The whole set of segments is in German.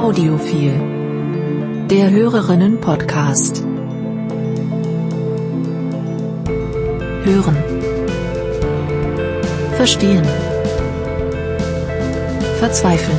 Audiophil. Der Hörerinnen-Podcast. Hören. Verstehen. Verzweifeln.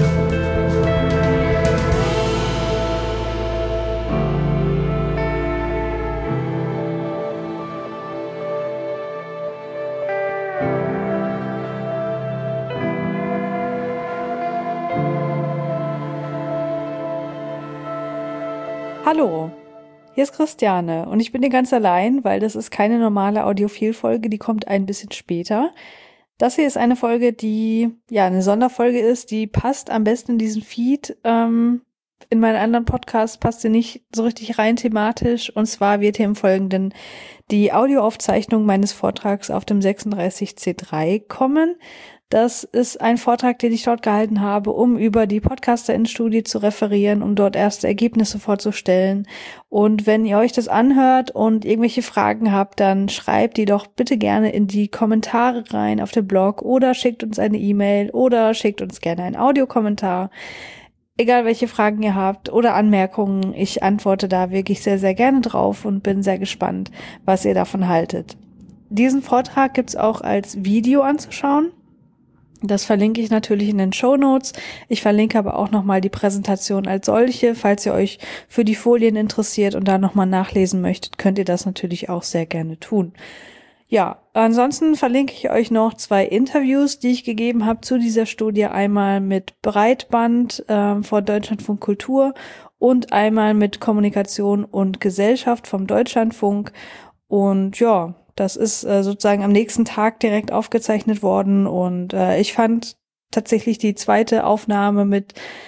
Hallo, hier ist Christiane und ich bin hier ganz allein, weil das ist keine normale Audiophil-Folge, die kommt ein bisschen später. Das hier ist eine Folge, die eine Sonderfolge ist, die passt am besten in diesen Feed. In meinen anderen Podcasts passt sie nicht so richtig rein thematisch, und zwar wird hier im Folgenden die Audioaufzeichnung meines Vortrags auf dem 36C3 kommen. Das ist ein Vortrag, den ich dort gehalten habe, um über die PodcasterInnen-Studie zu referieren, um dort erste Ergebnisse vorzustellen. Und wenn ihr euch das anhört und irgendwelche Fragen habt, dann schreibt die doch bitte gerne in die Kommentare rein auf dem Blog oder schickt uns eine E-Mail oder schickt uns gerne einen Audiokommentar. Egal welche Fragen ihr habt oder Anmerkungen, ich antworte da wirklich sehr, sehr gerne drauf und bin sehr gespannt, was ihr davon haltet. Diesen Vortrag gibt's auch als Video anzuschauen. Das verlinke ich natürlich in den Shownotes. Ich verlinke aber auch nochmal die Präsentation als solche. Falls ihr euch für die Folien interessiert und da nochmal nachlesen möchtet, könnt ihr das natürlich auch sehr gerne tun. Ja, ansonsten verlinke ich euch noch 2 Interviews, die ich gegeben habe zu dieser Studie. Einmal mit Breitband von Deutschlandfunk Kultur und einmal mit Kommunikation und Gesellschaft vom Deutschlandfunk. Und ja, das ist sozusagen am nächsten Tag direkt aufgezeichnet worden, und ich fand tatsächlich die zweite Aufnahme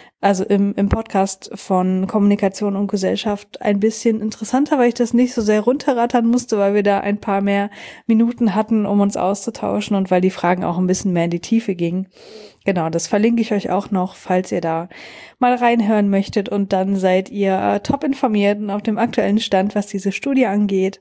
im Podcast von Kommunikation und Gesellschaft ein bisschen interessanter, weil ich das nicht so sehr runterrattern musste, weil wir da ein paar mehr Minuten hatten, um uns auszutauschen, und weil die Fragen auch ein bisschen mehr in die Tiefe gingen. Genau, das verlinke ich euch auch noch, falls ihr da mal reinhören möchtet, und dann seid ihr top informiert und auf dem aktuellen Stand, was diese Studie angeht.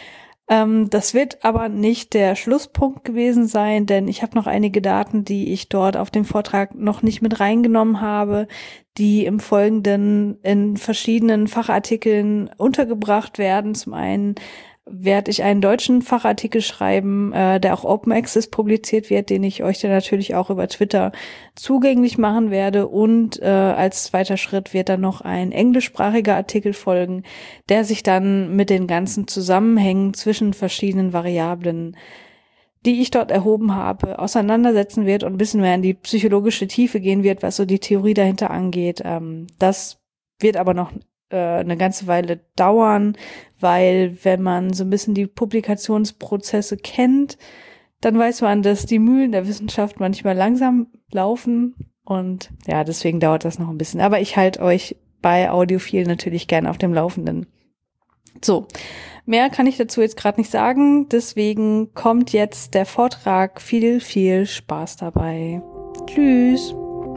Das wird aber nicht der Schlusspunkt gewesen sein, denn ich habe noch einige Daten, die ich dort auf dem Vortrag noch nicht mit reingenommen habe, die im Folgenden in verschiedenen Fachartikeln untergebracht werden. Zum einen werde ich einen deutschen Fachartikel schreiben, der auch Open Access publiziert wird, den ich euch dann natürlich auch über Twitter zugänglich machen werde. Und als zweiter Schritt wird dann noch ein englischsprachiger Artikel folgen, der sich dann mit den ganzen Zusammenhängen zwischen verschiedenen Variablen, die ich dort erhoben habe, auseinandersetzen wird und ein bisschen mehr in die psychologische Tiefe gehen wird, was so die Theorie dahinter angeht. Das wird aber noch eine ganze Weile dauern, weil wenn man so ein bisschen die Publikationsprozesse kennt, dann weiß man, dass die Mühlen der Wissenschaft manchmal langsam laufen, und ja, deswegen dauert das noch ein bisschen. Aber ich halte euch bei Audiophil natürlich gerne auf dem Laufenden. So, mehr kann ich dazu jetzt gerade nicht sagen, deswegen kommt jetzt der Vortrag. Viel, viel Spaß dabei. Tschüss!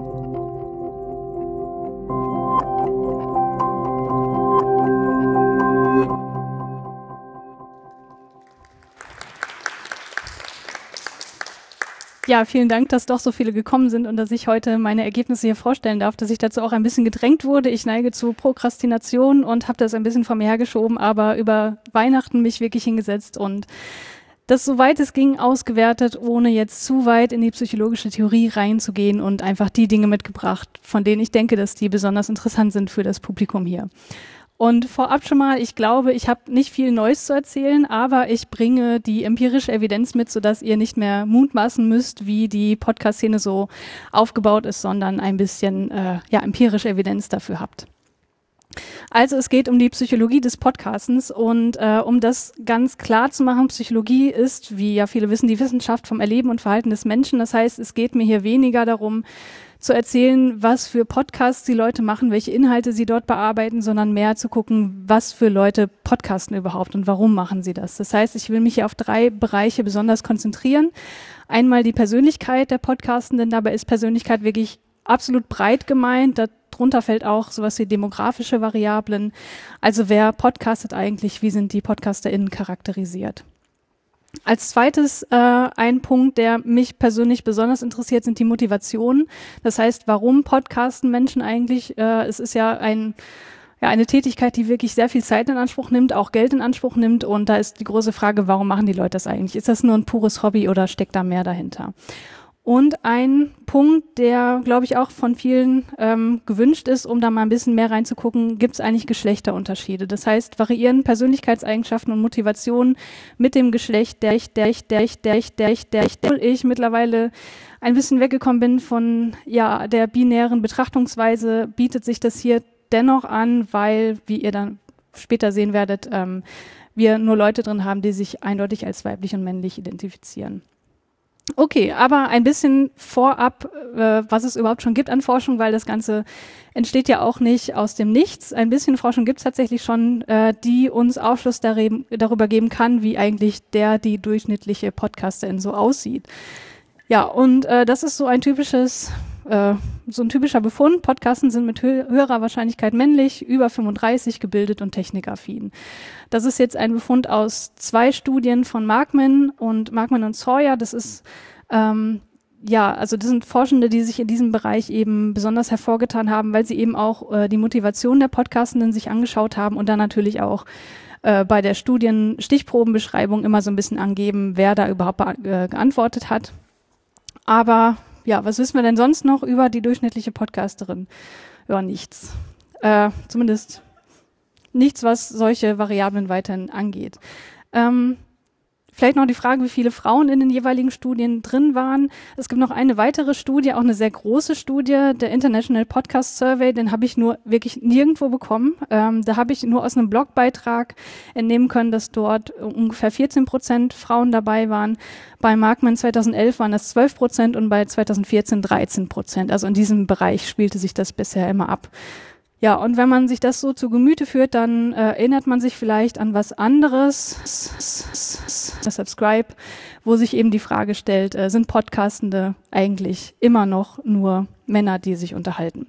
Ja, vielen Dank, dass doch so viele gekommen sind und dass ich heute meine Ergebnisse hier vorstellen darf, dass ich dazu auch ein bisschen gedrängt wurde. Ich neige zu Prokrastination und habe das ein bisschen vor mir hergeschoben, aber über Weihnachten mich wirklich hingesetzt und das, soweit es ging, ausgewertet, ohne jetzt zu weit in die psychologische Theorie reinzugehen, und einfach die Dinge mitgebracht, von denen ich denke, dass die besonders interessant sind für das Publikum hier. Und vorab schon mal, ich glaube, ich habe nicht viel Neues zu erzählen, aber ich bringe die empirische Evidenz mit, sodass ihr nicht mehr mutmaßen müsst, wie die Podcast-Szene so aufgebaut ist, sondern ein bisschen empirische Evidenz dafür habt. Also es geht um die Psychologie des Podcastens, und um das ganz klar zu machen, Psychologie ist, wie ja viele wissen, die Wissenschaft vom Erleben und Verhalten des Menschen. Das heißt, es geht mir hier weniger darum, zu erzählen, was für Podcasts die Leute machen, welche Inhalte sie dort bearbeiten, sondern mehr zu gucken, was für Leute podcasten überhaupt und warum machen sie das. Das heißt, ich will mich hier auf 3 Bereiche besonders konzentrieren. Einmal die Persönlichkeit der Podcastenden, dabei ist Persönlichkeit wirklich absolut breit gemeint. Darunter fällt auch sowas wie demografische Variablen. Also wer podcastet eigentlich, wie sind die PodcasterInnen charakterisiert? Als zweites ein Punkt, der mich persönlich besonders interessiert, sind die Motivationen. Das heißt, warum podcasten Menschen eigentlich? Es ist ja eine Tätigkeit, die wirklich sehr viel Zeit in Anspruch nimmt, auch Geld in Anspruch nimmt. Und da ist die große Frage, warum machen die Leute das eigentlich? Ist das nur ein pures Hobby oder steckt da mehr dahinter? Und ein Punkt, der, glaube ich, auch von vielen gewünscht ist, um da mal ein bisschen mehr reinzugucken, gibt es eigentlich Geschlechterunterschiede. Das heißt, variieren Persönlichkeitseigenschaften und Motivationen mit dem Geschlecht, der ich mittlerweile ein bisschen weggekommen bin von der binären Betrachtungsweise, bietet sich das hier dennoch an, weil, wie ihr dann später sehen werdet, wir nur Leute drin haben, die sich eindeutig als weiblich und männlich identifizieren. Okay, aber ein bisschen vorab, was es überhaupt schon gibt an Forschung, weil das Ganze entsteht ja auch nicht aus dem Nichts. Ein bisschen Forschung gibt es tatsächlich schon, die uns Aufschluss darüber geben kann, wie eigentlich die durchschnittliche Podcasterin so aussieht. Ja, und das ist so ein typischer Befund. Podcasten sind mit höherer Wahrscheinlichkeit männlich, über 35, gebildet und technikaffin. Das ist jetzt ein Befund aus 2 Studien von Markman und Sawyer. Das ist, das sind Forschende, die sich in diesem Bereich eben besonders hervorgetan haben, weil sie eben auch die Motivation der Podcastenden sich angeschaut haben und dann natürlich auch bei der Studien-Stichprobenbeschreibung immer so ein bisschen angeben, wer da überhaupt geantwortet hat. Aber ja, was wissen wir denn sonst noch über die durchschnittliche Podcasterin? Ja, nichts. Zumindest nichts, was solche Variablen weiterhin angeht. Vielleicht noch die Frage, wie viele Frauen in den jeweiligen Studien drin waren. Es gibt noch eine weitere Studie, auch eine sehr große Studie, der International Podcast Survey, den habe ich nur wirklich nirgendwo bekommen. Da habe ich nur aus einem Blogbeitrag entnehmen können, dass dort ungefähr 14% Frauen dabei waren. Bei Markman 2011 waren das 12% und bei 2014 13%. Also in diesem Bereich spielte sich das bisher immer ab. Ja, und wenn man sich das so zu Gemüte führt, dann erinnert man sich vielleicht an was anderes, Subscribe, wo sich eben die Frage stellt, sind Podcastende eigentlich immer noch nur Männer, die sich unterhalten?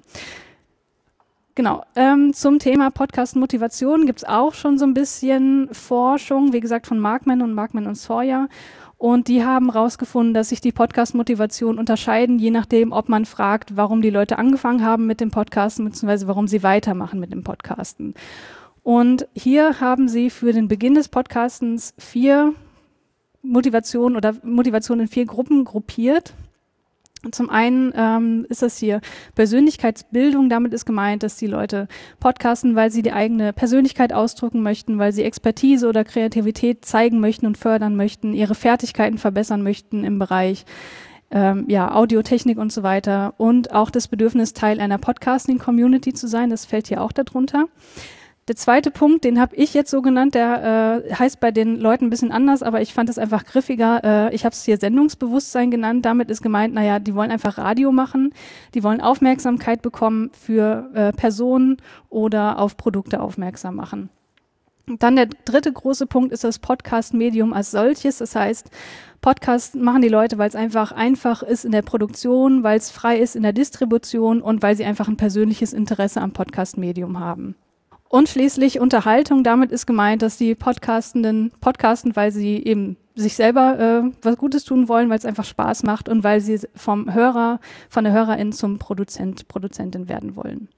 Genau, zum Thema Podcast-Motivation gibt es auch schon so ein bisschen Forschung, wie gesagt von Markman und Sawyer. Und die haben herausgefunden, dass sich die Podcast-Motivation unterscheiden, je nachdem, ob man fragt, warum die Leute angefangen haben mit dem Podcasten, beziehungsweise warum sie weitermachen mit dem Podcasten. Und hier haben sie für den Beginn des Podcastens 4 Motivationen in 4 Gruppen gruppiert. Zum einen ist das hier Persönlichkeitsbildung. Damit ist gemeint, dass die Leute podcasten, weil sie die eigene Persönlichkeit ausdrücken möchten, weil sie Expertise oder Kreativität zeigen möchten und fördern möchten, ihre Fertigkeiten verbessern möchten im Bereich Audiotechnik und so weiter. Und auch das Bedürfnis, Teil einer Podcasting-Community zu sein, das fällt hier auch darunter. Der zweite Punkt, den habe ich jetzt so genannt, der heißt bei den Leuten ein bisschen anders, aber ich fand es einfach griffiger. Ich habe es hier Sendungsbewusstsein genannt. Damit ist gemeint, die wollen einfach Radio machen, die wollen Aufmerksamkeit bekommen für Personen oder auf Produkte aufmerksam machen. Dann der dritte große Punkt ist das Podcast-Medium als solches. Das heißt, Podcast machen die Leute, weil es einfach ist in der Produktion, weil es frei ist in der Distribution und weil sie einfach ein persönliches Interesse am Podcast-Medium haben. Und schließlich Unterhaltung. Damit ist gemeint, dass die Podcastenden podcasten, weil sie eben sich selber was Gutes tun wollen, weil es einfach Spaß macht und weil sie von der Hörerin zum Produzentin werden wollen.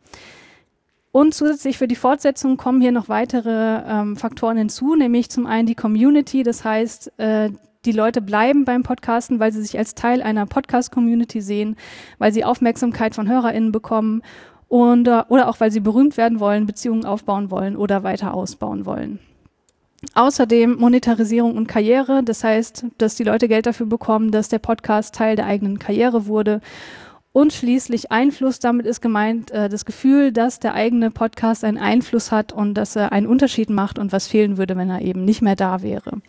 Und zusätzlich für die Fortsetzung kommen hier noch weitere Faktoren hinzu, nämlich zum einen die Community. Das heißt, die Leute bleiben beim Podcasten, weil sie sich als Teil einer Podcast-Community sehen, weil sie Aufmerksamkeit von HörerInnen bekommen oder auch, weil sie berühmt werden wollen, Beziehungen aufbauen wollen oder weiter ausbauen wollen. Außerdem Monetarisierung und Karriere, das heißt, dass die Leute Geld dafür bekommen, dass der Podcast Teil der eigenen Karriere wurde. Und schließlich Einfluss, damit ist gemeint das Gefühl, dass der eigene Podcast einen Einfluss hat und dass er einen Unterschied macht und was fehlen würde, wenn er eben nicht mehr da wäre.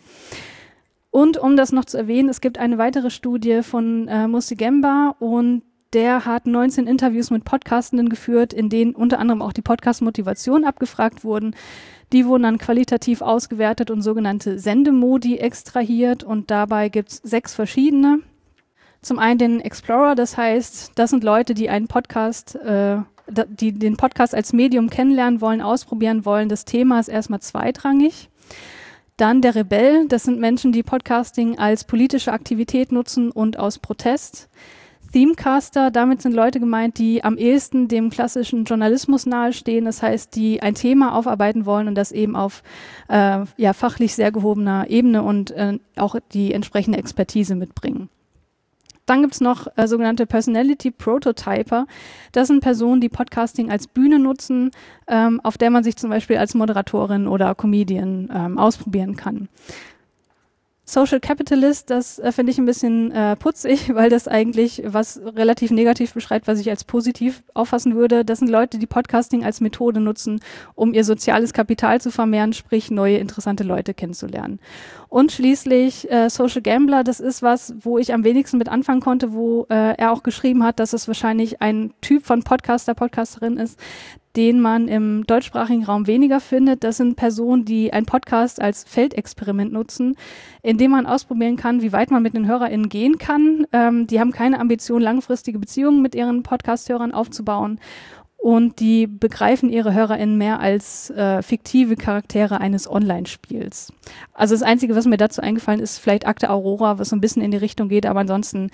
Und um das noch zu erwähnen, es gibt eine weitere Studie von Musi-Gemba und der hat 19 Interviews mit Podcastenden geführt, in denen unter anderem auch die Podcast-Motivation abgefragt wurden. Die wurden dann qualitativ ausgewertet und sogenannte Sendemodi extrahiert und dabei gibt es 6 verschiedene. Zum einen den Explorer, das heißt, das sind Leute, die einen Podcast, die den Podcast als Medium kennenlernen wollen, ausprobieren wollen. Das Thema ist erstmal zweitrangig. Dann der Rebell, das sind Menschen, die Podcasting als politische Aktivität nutzen und aus Protest. Themecaster, damit sind Leute gemeint, die am ehesten dem klassischen Journalismus nahestehen, das heißt, die ein Thema aufarbeiten wollen und das eben auf fachlich sehr gehobener Ebene und auch die entsprechende Expertise mitbringen. Dann gibt's noch sogenannte Personality Prototyper. Das sind Personen, die Podcasting als Bühne nutzen, auf der man sich zum Beispiel als Moderatorin oder Comedian ausprobieren kann. Social Capitalist, das finde ich ein bisschen putzig, weil das eigentlich was relativ negativ beschreibt, was ich als positiv auffassen würde. Das sind Leute, die Podcasting als Methode nutzen, um ihr soziales Kapital zu vermehren, sprich neue interessante Leute kennenzulernen. Und schließlich Social Gambler, das ist was, wo ich am wenigsten mit anfangen konnte, wo er auch geschrieben hat, dass es wahrscheinlich ein Typ von Podcaster, Podcasterin ist, den man im deutschsprachigen Raum weniger findet. Das sind Personen, die einen Podcast als Feldexperiment nutzen, in dem man ausprobieren kann, wie weit man mit den HörerInnen gehen kann. Die haben keine Ambition, langfristige Beziehungen mit ihren Podcast-Hörern aufzubauen. Und die begreifen ihre HörerInnen mehr als fiktive Charaktere eines Online-Spiels. Also das Einzige, was mir dazu eingefallen ist, vielleicht Akte Aurora, was so ein bisschen in die Richtung geht, aber ansonsten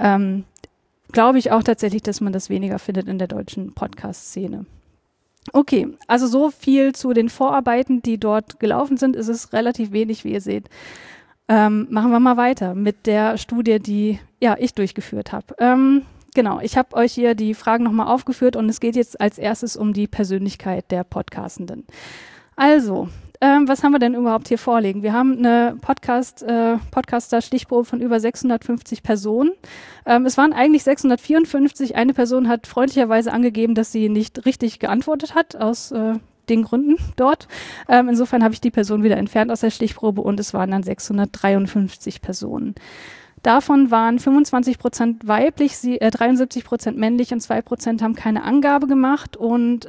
glaube ich auch tatsächlich, dass man das weniger findet in der deutschen Podcast-Szene. Okay, also so viel zu den Vorarbeiten, die dort gelaufen sind. Es ist relativ wenig, wie ihr seht. Machen wir mal weiter mit der Studie, die ich durchgeführt habe. Genau, ich habe euch hier die Fragen nochmal aufgeführt und es geht jetzt als erstes um die Persönlichkeit der Podcastenden. Also, was haben wir denn überhaupt hier vorliegen? Wir haben eine Podcaster-Stichprobe von über 650 Personen. Es waren eigentlich 654. Eine Person hat freundlicherweise angegeben, dass sie nicht richtig geantwortet hat, aus den Gründen dort. Insofern habe ich die Person wieder entfernt aus der Stichprobe und es waren dann 653 Personen. Davon waren 25% weiblich, 73% männlich und 2% haben keine Angabe gemacht. Und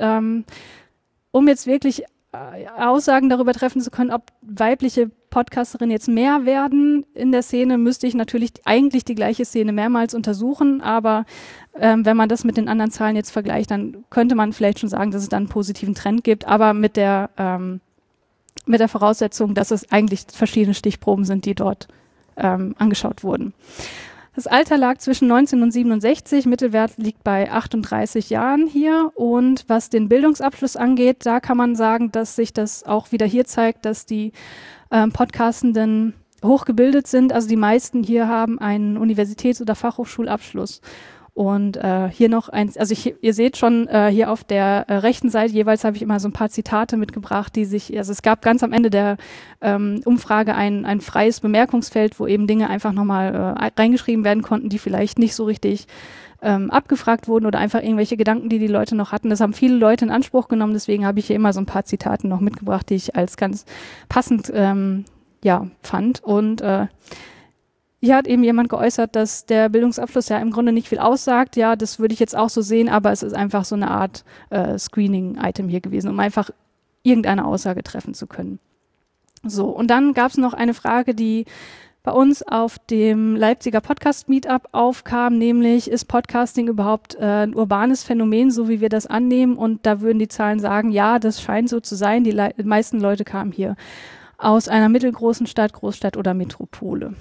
um jetzt wirklich Aussagen darüber treffen zu können, ob weibliche Podcasterinnen jetzt mehr werden in der Szene, müsste ich natürlich eigentlich die gleiche Szene mehrmals untersuchen, aber wenn man das mit den anderen Zahlen jetzt vergleicht, dann könnte man vielleicht schon sagen, dass es dann einen positiven Trend gibt, aber mit der Voraussetzung, dass es eigentlich verschiedene Stichproben sind, die dort angeschaut wurden. Das Alter lag zwischen 19 und 67, Mittelwert liegt bei 38 Jahren hier. Und was den Bildungsabschluss angeht, da kann man sagen, dass sich das auch wieder hier zeigt, dass die Podcastenden hochgebildet sind. Also die meisten hier haben einen Universitäts- oder Fachhochschulabschluss. Und hier noch eins, also ihr seht schon hier auf der rechten Seite, jeweils habe ich immer so ein paar Zitate mitgebracht, also es gab ganz am Ende der Umfrage ein freies Bemerkungsfeld, wo eben Dinge einfach nochmal reingeschrieben werden konnten, die vielleicht nicht so richtig abgefragt wurden oder einfach irgendwelche Gedanken, die Leute noch hatten. Das haben viele Leute in Anspruch genommen, deswegen habe ich hier immer so ein paar Zitate noch mitgebracht, die ich als ganz passend fand. Und hier hat eben jemand geäußert, dass der Bildungsabschluss ja im Grunde nicht viel aussagt. Ja, das würde ich jetzt auch so sehen, aber es ist einfach so eine Art Screening-Item hier gewesen, um einfach irgendeine Aussage treffen zu können. So, und dann gab es noch eine Frage, die bei uns auf dem Leipziger Podcast-Meetup aufkam, nämlich, ist Podcasting überhaupt ein urbanes Phänomen, so wie wir das annehmen? Und da würden die Zahlen sagen, ja, das scheint so zu sein. Die meisten Leute kamen hier aus einer mittelgroßen Stadt, Großstadt oder Metropole.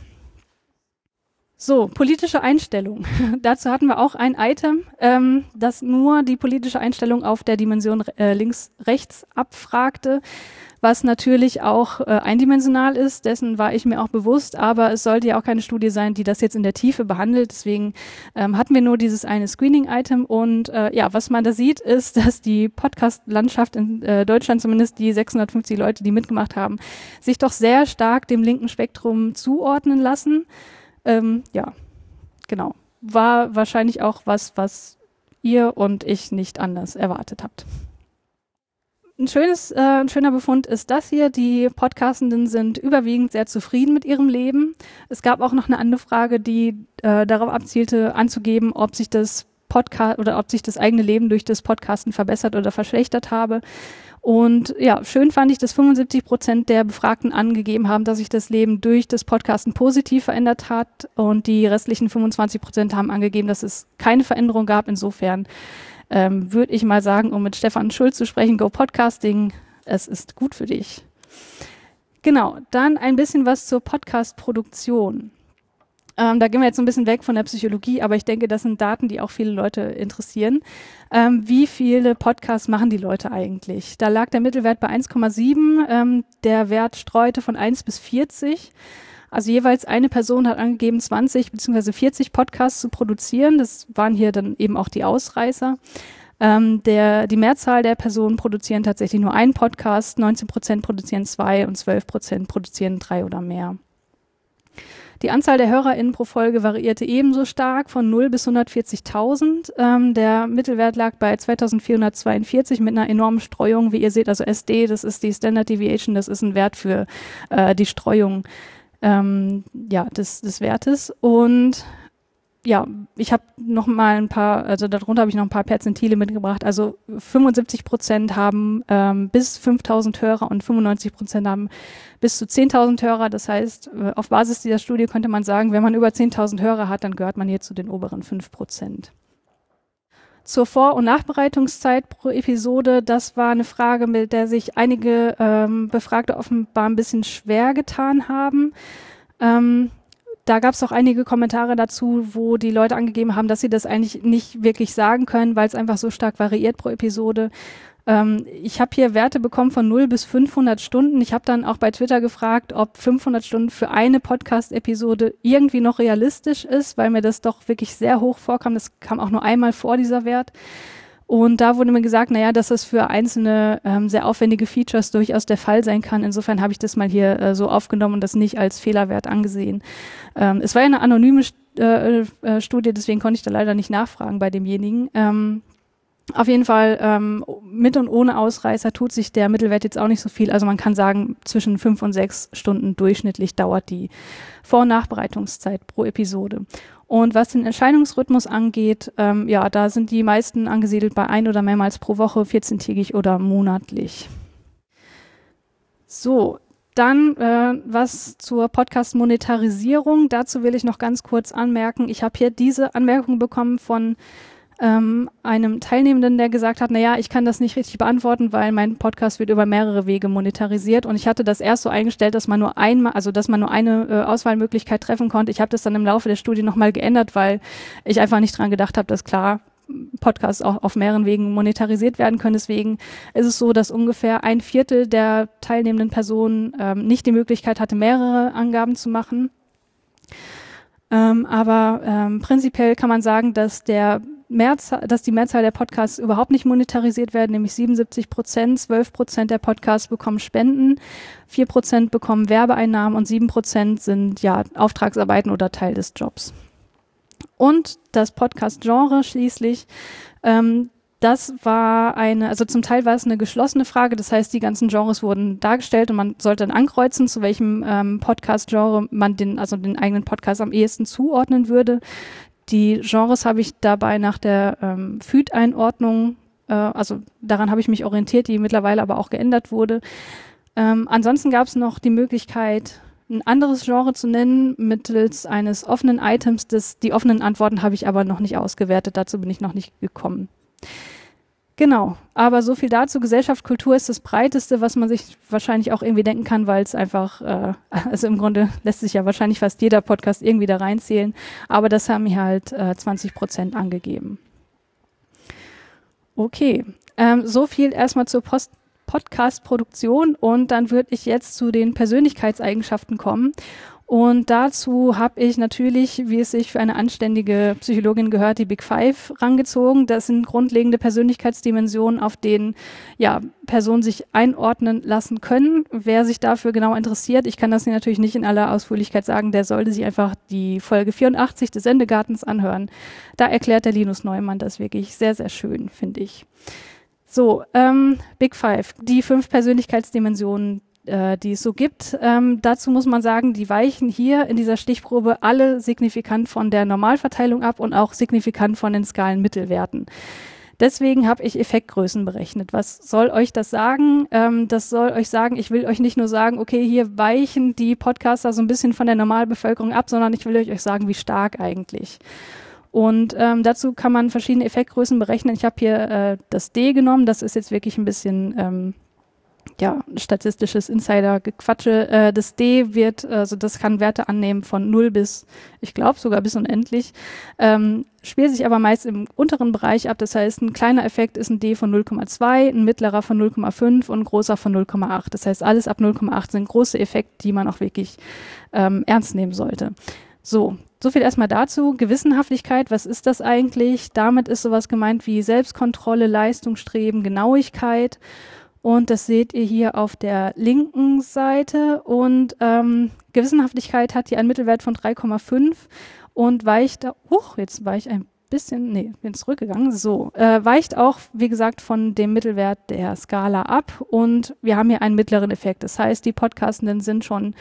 So, politische Einstellung. Dazu hatten wir auch ein Item, das nur die politische Einstellung auf der Dimension links-rechts abfragte, was natürlich auch eindimensional ist, dessen war ich mir auch bewusst, aber es sollte ja auch keine Studie sein, die das jetzt in der Tiefe behandelt, deswegen hatten wir nur dieses eine Screening-Item und was man da sieht, ist, dass die Podcast-Landschaft in Deutschland, zumindest die 650 Leute, die mitgemacht haben, sich doch sehr stark dem linken Spektrum zuordnen lassen. Genau. War wahrscheinlich auch was ihr und ich nicht anders erwartet habt. Ein schöner Befund ist das hier. Die Podcastenden sind überwiegend sehr zufrieden mit ihrem Leben. Es gab auch noch eine andere Frage, die darauf abzielte, anzugeben, ob sich das eigene Leben durch das Podcasten verbessert oder verschlechtert habe. Und ja, schön fand ich, dass 75% der Befragten angegeben haben, dass sich das Leben durch das Podcasten positiv verändert hat. Und die restlichen 25% haben angegeben, dass es keine Veränderung gab. Insofern würde ich mal sagen, um mit Stefan Schulz zu sprechen, Go Podcasting, es ist gut für dich. Genau, dann ein bisschen was zur Podcast-Produktion. Da gehen wir jetzt ein bisschen weg von der Psychologie, aber ich denke, das sind Daten, die auch viele Leute interessieren. Wie viele Podcasts machen die Leute eigentlich? Da lag der Mittelwert bei 1,7. Der Wert streute von 1 bis 40. Also jeweils eine Person hat angegeben, 20 bzw. 40 Podcasts zu produzieren. Das waren hier dann eben auch die Ausreißer. Die Mehrzahl der Personen produzieren tatsächlich nur einen Podcast, 19% produzieren 2 und 12% produzieren 3 oder mehr. Die Anzahl der HörerInnen pro Folge variierte ebenso stark von 0 bis 140.000. Der Mittelwert lag bei 2442 mit einer enormen Streuung. Wie ihr seht, also SD, das ist die Standard Deviation, das ist ein Wert für die Streuung des Wertes. Und ja, ich habe noch mal ein paar, also darunter habe ich noch ein paar Perzentile mitgebracht. Also 75% haben bis 5.000 Hörer und 95% haben bis zu 10.000 Hörer. Das heißt, auf Basis dieser Studie könnte man sagen, wenn man über 10.000 Hörer hat, dann gehört man hier zu den oberen 5%. Zur Vor- und Nachbereitungszeit pro Episode, das war eine Frage, mit der sich einige Befragte offenbar ein bisschen schwer getan haben. Da gab es auch einige Kommentare dazu, wo die Leute angegeben haben, dass sie das eigentlich nicht wirklich sagen können, weil es einfach so stark variiert pro Episode. Ich habe hier Werte bekommen von 0 bis 500 Stunden. Ich habe dann auch bei Twitter gefragt, ob 500 Stunden für eine Podcast-Episode irgendwie noch realistisch ist, weil mir das doch wirklich sehr hoch vorkam. Das kam auch nur einmal vor, dieser Wert. Und da wurde mir gesagt, naja, dass das für einzelne sehr aufwendige Features durchaus der Fall sein kann. Insofern habe ich das mal hier so aufgenommen und das nicht als Fehlerwert angesehen. Es war ja eine anonyme Studie, deswegen konnte ich da leider nicht nachfragen bei demjenigen. Auf jeden Fall mit und ohne Ausreißer tut sich der Mittelwert jetzt auch nicht so viel. Also man kann sagen, zwischen 5 und 6 Stunden durchschnittlich dauert die Vor- und Nachbereitungszeit pro Episode. Und was den Erscheinungsrhythmus angeht, da sind die meisten angesiedelt bei 1 oder mehrmals pro Woche, 14-tägig oder monatlich. So, dann was zur Podcast-Monetarisierung. Dazu will ich noch ganz kurz anmerken, ich habe hier diese Anmerkung bekommen von einem Teilnehmenden, der gesagt hat, naja, ich kann das nicht richtig beantworten, weil mein Podcast wird über mehrere Wege monetarisiert und ich hatte das erst so eingestellt, dass man nur eine Auswahlmöglichkeit treffen konnte. Ich habe das dann im Laufe der Studie nochmal geändert, weil ich einfach nicht dran gedacht habe, dass klar Podcasts auch auf mehreren Wegen monetarisiert werden können. Deswegen ist es so, dass ungefähr 1/4 der teilnehmenden Personen nicht die Möglichkeit hatte, mehrere Angaben zu machen. Aber prinzipiell kann man sagen, dass die Mehrzahl der Podcasts überhaupt nicht monetarisiert werden, nämlich 77%, 12% der Podcasts bekommen Spenden, 4% bekommen Werbeeinnahmen und 7% sind Auftragsarbeiten oder Teil des Jobs. Und das Podcast-Genre schließlich, das war zum Teil war es eine geschlossene Frage, das heißt, die ganzen Genres wurden dargestellt und man sollte dann ankreuzen, zu welchem Podcast-Genre man den eigenen Podcast am ehesten zuordnen würde. Die Genres habe ich dabei nach der FÜD-Einordnung, daran habe ich mich orientiert, die mittlerweile aber auch geändert wurde. Ansonsten gab es noch die Möglichkeit, ein anderes Genre zu nennen, mittels eines offenen Items. Die offenen Antworten habe ich aber noch nicht ausgewertet, dazu bin ich noch nicht gekommen. Genau, aber so viel dazu. Gesellschaft, Kultur ist das Breiteste, was man sich wahrscheinlich auch irgendwie denken kann, weil es einfach, im Grunde lässt sich ja wahrscheinlich fast jeder Podcast irgendwie da reinzählen, aber das haben hier halt 20% angegeben. Okay, so viel erstmal zur Podcast-Produktion und dann würde ich jetzt zu den Persönlichkeitseigenschaften kommen. Und dazu habe ich natürlich, wie es sich für eine anständige Psychologin gehört, die Big Five rangezogen. Das sind grundlegende Persönlichkeitsdimensionen, auf denen Personen sich einordnen lassen können. Wer sich dafür genau interessiert, ich kann das hier natürlich nicht in aller Ausführlichkeit sagen, der sollte sich einfach die Folge 84 des Sendegartens anhören. Da erklärt der Linus Neumann das wirklich sehr, sehr schön, finde ich. So, Big Five, die 5 Persönlichkeitsdimensionen, die es so gibt. Dazu muss man sagen, die weichen hier in dieser Stichprobe alle signifikant von der Normalverteilung ab und auch signifikant von den Skalenmittelwerten. Deswegen habe ich Effektgrößen berechnet. Was soll euch das sagen? Das soll euch sagen, ich will euch nicht nur sagen, okay, hier weichen die Podcaster so ein bisschen von der Normalbevölkerung ab, sondern ich will euch sagen, wie stark eigentlich. Und dazu kann man verschiedene Effektgrößen berechnen. Ich habe hier das D genommen, das ist jetzt wirklich ein bisschen statistisches Insider-Gequatsche. Das D wird, also das kann Werte annehmen von 0 bis, ich glaube sogar bis unendlich, spielt sich aber meist im unteren Bereich ab. Das heißt, ein kleiner Effekt ist ein D von 0,2, ein mittlerer von 0,5 und ein großer von 0,8. Das heißt, alles ab 0,8 sind große Effekte, die man auch wirklich ernst nehmen sollte. So viel erstmal dazu. Gewissenhaftigkeit, was ist das eigentlich? Damit ist sowas gemeint wie Selbstkontrolle, Leistungsstreben, Genauigkeit. Und das seht ihr hier auf der linken Seite. Und Gewissenhaftigkeit hat hier einen Mittelwert von 3,5 und weicht, jetzt war ich ein bisschen, bin zurückgegangen, weicht auch, wie gesagt, von dem Mittelwert der Skala ab. Und wir haben hier einen mittleren Effekt. Das heißt, die Podcastenden sind schon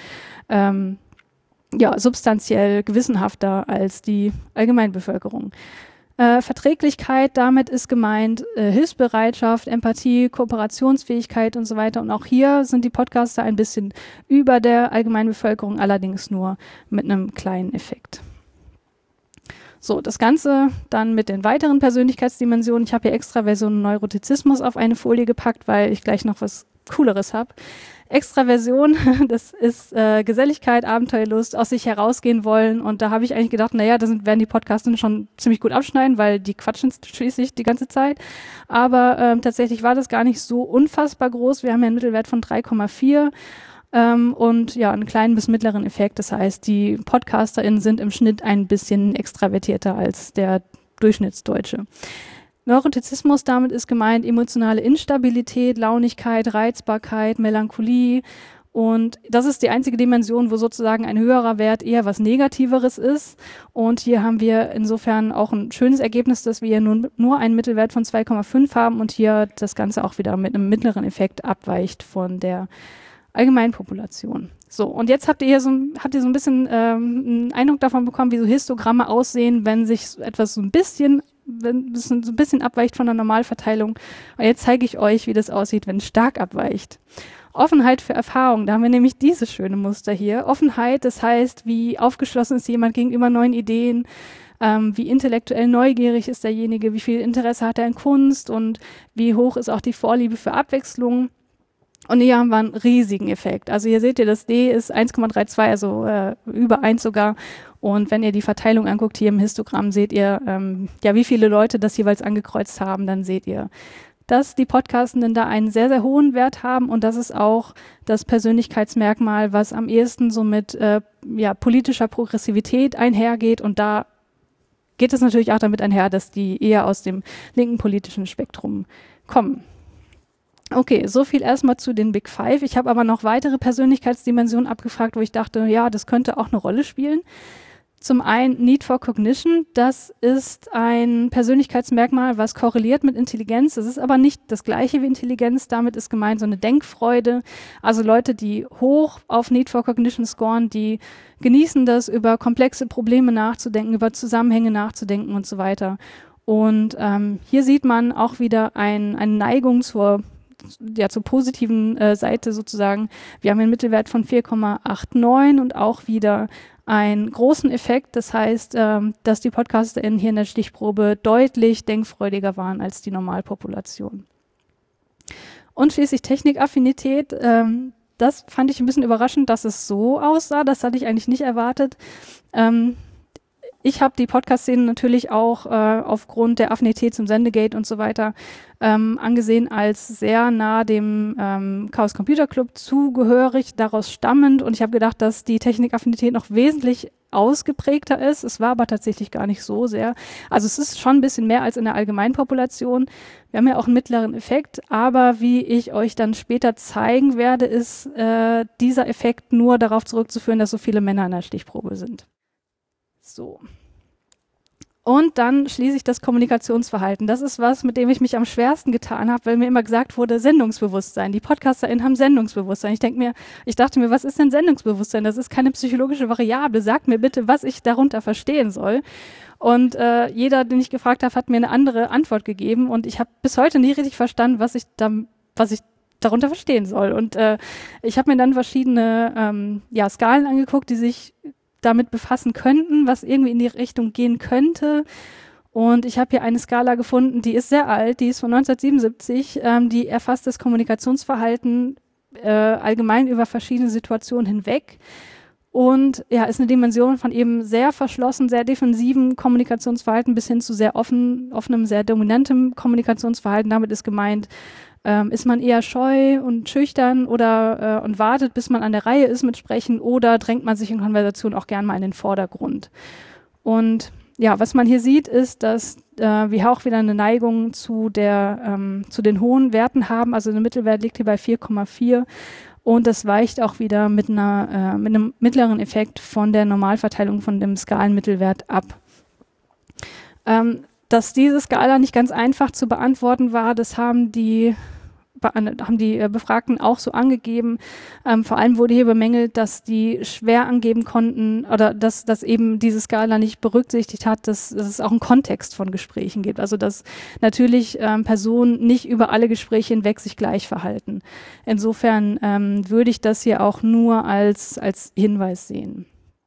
substanziell gewissenhafter als die Allgemeinbevölkerung. Verträglichkeit, damit ist gemeint Hilfsbereitschaft, Empathie, Kooperationsfähigkeit und so weiter. Und auch hier sind die Podcaster ein bisschen über der Allgemeinbevölkerung, allerdings nur mit einem kleinen Effekt. So, das Ganze dann mit den weiteren Persönlichkeitsdimensionen. Ich habe hier Extraversion und Neurotizismus auf eine Folie gepackt, weil ich gleich noch was Cooleres habe. Extraversion, das ist Geselligkeit, Abenteuerlust, aus sich herausgehen wollen. Und da habe ich eigentlich gedacht, werden die Podcasten schon ziemlich gut abschneiden, weil die quatschen schließlich die ganze Zeit. Aber tatsächlich war das gar nicht so unfassbar groß. Wir haben ja einen Mittelwert von 3,4 und einen kleinen bis mittleren Effekt. Das heißt, die PodcasterInnen sind im Schnitt ein bisschen extravertierter als der Durchschnittsdeutsche. Neurotizismus, damit ist gemeint emotionale Instabilität, Launigkeit, Reizbarkeit, Melancholie. Und das ist die einzige Dimension, wo sozusagen ein höherer Wert eher was Negativeres ist. Und hier haben wir insofern auch ein schönes Ergebnis, dass wir hier nur einen Mittelwert von 2,5 haben und hier das Ganze auch wieder mit einem mittleren Effekt abweicht von der Allgemeinpopulation. So, und jetzt habt ihr so ein bisschen einen Eindruck davon bekommen, wie so Histogramme aussehen, wenn sich etwas so ein bisschen abweicht von der Normalverteilung. Und jetzt zeige ich euch, wie das aussieht, wenn es stark abweicht. Offenheit für Erfahrung, da haben wir nämlich dieses schöne Muster hier. Offenheit, das heißt, wie aufgeschlossen ist jemand gegenüber neuen Ideen, wie intellektuell neugierig ist derjenige, wie viel Interesse hat er in Kunst und wie hoch ist auch die Vorliebe für Abwechslung. Und hier haben wir einen riesigen Effekt. Also hier seht ihr, das D ist 1,32, also über 1 sogar. Und wenn ihr die Verteilung anguckt, hier im Histogramm seht ihr, wie viele Leute das jeweils angekreuzt haben, dann seht ihr, dass die Podcastenden da einen sehr, sehr hohen Wert haben. Und das ist auch das Persönlichkeitsmerkmal, was am ehesten so mit politischer Progressivität einhergeht. Und da geht es natürlich auch damit einher, dass die eher aus dem linken politischen Spektrum kommen. Okay, so viel erstmal zu den Big Five. Ich habe aber noch weitere Persönlichkeitsdimensionen abgefragt, wo ich dachte, ja, das könnte auch eine Rolle spielen. Zum einen Need for Cognition, das ist ein Persönlichkeitsmerkmal, was korreliert mit Intelligenz. Das ist aber nicht das gleiche wie Intelligenz. Damit ist gemeint so eine Denkfreude. Also Leute, die hoch auf Need for Cognition scoren, die genießen das, über komplexe Probleme nachzudenken, über Zusammenhänge nachzudenken und so weiter. Und hier sieht man auch wieder eine Neigung zur positiven Seite sozusagen. Wir haben einen Mittelwert von 4,89 und auch wieder einen großen Effekt. Das heißt, dass die PodcasterInnen hier in der Stichprobe deutlich denkfreudiger waren als die Normalpopulation. Und schließlich Technikaffinität. Das fand ich ein bisschen überraschend, dass es so aussah. Das hatte ich eigentlich nicht erwartet. Ich habe die Podcast-Szene natürlich auch aufgrund der Affinität zum Sendegate und so weiter angesehen als sehr nah dem Chaos Computer Club zugehörig, daraus stammend. Und ich habe gedacht, dass die Technikaffinität noch wesentlich ausgeprägter ist. Es war aber tatsächlich gar nicht so sehr. Also es ist schon ein bisschen mehr als in der Allgemeinpopulation. Wir haben ja auch einen mittleren Effekt, aber wie ich euch dann später zeigen werde, ist dieser Effekt nur darauf zurückzuführen, dass so viele Männer in der Stichprobe sind. So. Und dann schließe ich das Kommunikationsverhalten. Das ist was, mit dem ich mich am schwersten getan habe, weil mir immer gesagt wurde, Sendungsbewusstsein. Die PodcasterInnen haben Sendungsbewusstsein. Ich dachte mir, was ist denn Sendungsbewusstsein? Das ist keine psychologische Variable. Sagt mir bitte, was ich darunter verstehen soll. Und jeder, den ich gefragt habe, hat mir eine andere Antwort gegeben. Und ich habe bis heute nicht richtig verstanden, was ich darunter verstehen soll. Und ich habe mir dann verschiedene Skalen angeguckt, die sich damit befassen könnten, was irgendwie in die Richtung gehen könnte. Und ich habe hier eine Skala gefunden, die ist sehr alt, die ist von 1977, die erfasst das Kommunikationsverhalten allgemein über verschiedene Situationen hinweg. Und ja, ist eine Dimension von eben sehr verschlossen, sehr defensiven Kommunikationsverhalten bis hin zu sehr offenem, sehr dominantem Kommunikationsverhalten. Damit ist gemeint, ist man eher scheu und schüchtern oder und wartet, bis man an der Reihe ist mit Sprechen, oder drängt man sich in Konversation auch gern mal in den Vordergrund. Und ja, was man hier sieht, ist, dass wir auch wieder eine Neigung zu den hohen Werten haben. Also der Mittelwert liegt hier bei 4,4 und das weicht auch wieder mit einem mittleren Effekt von der Normalverteilung von dem Skalenmittelwert ab. Dass diese Skala nicht ganz einfach zu beantworten war, das haben die Befragten auch so angegeben. Vor allem wurde hier bemängelt, dass die schwer angeben konnten oder dass eben diese Skala nicht berücksichtigt hat, dass es auch einen Kontext von Gesprächen gibt. Also dass natürlich Personen nicht über alle Gespräche hinweg sich gleich verhalten. Insofern würde ich das hier auch nur als Hinweis sehen.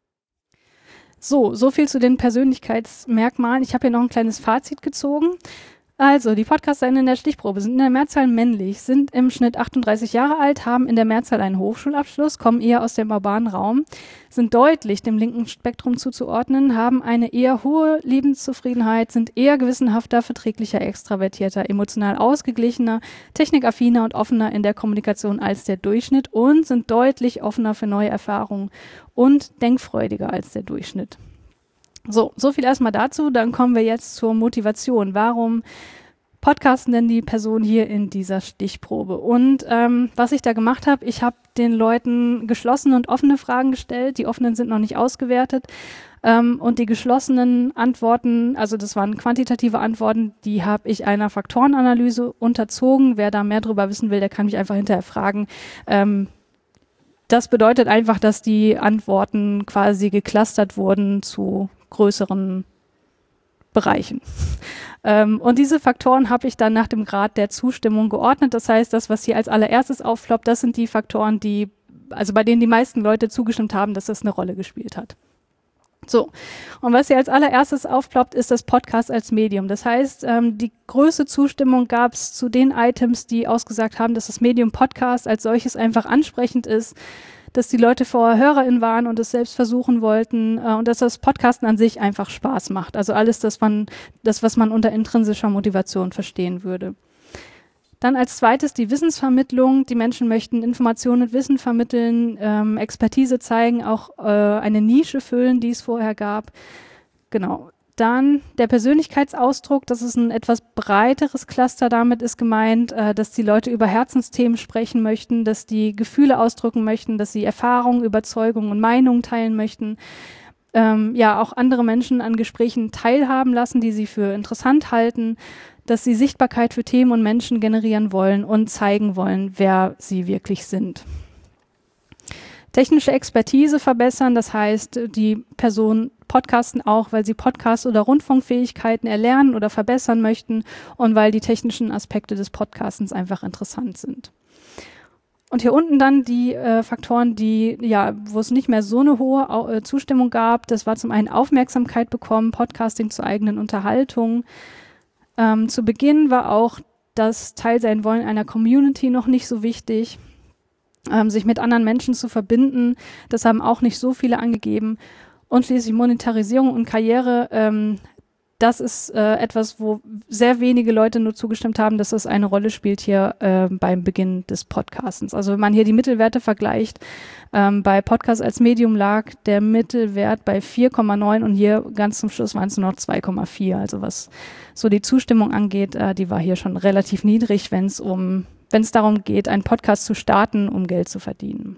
So viel zu den Persönlichkeitsmerkmalen. Ich habe hier noch ein kleines Fazit gezogen. Also, die PodcasterInnen in der Stichprobe sind in der Mehrzahl männlich, sind im Schnitt 38 Jahre alt, haben in der Mehrzahl einen Hochschulabschluss, kommen eher aus dem urbanen Raum, sind deutlich dem linken Spektrum zuzuordnen, haben eine eher hohe Lebenszufriedenheit, sind eher gewissenhafter, verträglicher, extravertierter, emotional ausgeglichener, technikaffiner und offener in der Kommunikation als der Durchschnitt und sind deutlich offener für neue Erfahrungen und denkfreudiger als der Durchschnitt. So viel erstmal dazu, dann kommen wir jetzt zur Motivation. Warum podcasten denn die Personen hier in dieser Stichprobe? Und was ich da gemacht habe, ich habe den Leuten geschlossene und offene Fragen gestellt. Die offenen sind noch nicht ausgewertet. Und die geschlossenen Antworten, also das waren quantitative Antworten, die habe ich einer Faktorenanalyse unterzogen. Wer da mehr drüber wissen will, der kann mich einfach hinterher fragen. Das bedeutet einfach, dass die Antworten quasi geclustert wurden zu größeren Bereichen. Und diese Faktoren habe ich dann nach dem Grad der Zustimmung geordnet. Das heißt, das, was hier als allererstes aufploppt, das sind die Faktoren, bei denen die meisten Leute zugestimmt haben, dass das eine Rolle gespielt hat. So, und was hier als allererstes aufploppt, ist das Podcast als Medium. Das heißt, die größte Zustimmung gab es zu den Items, die ausgesagt haben, dass das Medium Podcast als solches einfach ansprechend ist, dass die Leute vorher HörerInnen waren und es selbst versuchen wollten und dass das Podcasten an sich einfach Spaß macht. Also alles das, was man unter intrinsischer Motivation verstehen würde. Dann als zweites die Wissensvermittlung. Die Menschen möchten Informationen und Wissen vermitteln, Expertise zeigen, auch eine Nische füllen, die es vorher gab. Genau. Dann der Persönlichkeitsausdruck, das ist ein etwas breiteres Cluster. Damit ist gemeint, dass die Leute über Herzensthemen sprechen möchten, dass die Gefühle ausdrücken möchten, dass sie Erfahrungen, Überzeugungen und Meinungen teilen möchten. Auch andere Menschen an Gesprächen teilhaben lassen, die sie für interessant halten, dass sie Sichtbarkeit für Themen und Menschen generieren wollen und zeigen wollen, wer sie wirklich sind. Technische Expertise verbessern, das heißt, die Personen podcasten auch, weil sie Podcast- oder Rundfunkfähigkeiten erlernen oder verbessern möchten und weil die technischen Aspekte des Podcastens einfach interessant sind. Und hier unten dann die Faktoren, wo es nicht mehr so eine hohe Zustimmung gab. Das war zum einen Aufmerksamkeit bekommen, Podcasting zur eigenen Unterhaltung. Zu Beginn war auch das Teilsein wollen einer Community noch nicht so wichtig. Sich mit anderen Menschen zu verbinden, das haben auch nicht so viele angegeben. Und schließlich Monetarisierung und Karriere, das ist etwas, wo sehr wenige Leute nur zugestimmt haben, dass das eine Rolle spielt hier beim Beginn des Podcastens. Also wenn man hier die Mittelwerte vergleicht, bei Podcast als Medium lag der Mittelwert bei 4,9 und hier ganz zum Schluss waren es nur noch 2,4. Also was so die Zustimmung angeht, die war hier schon relativ niedrig, wenn es darum geht, einen Podcast zu starten, um Geld zu verdienen.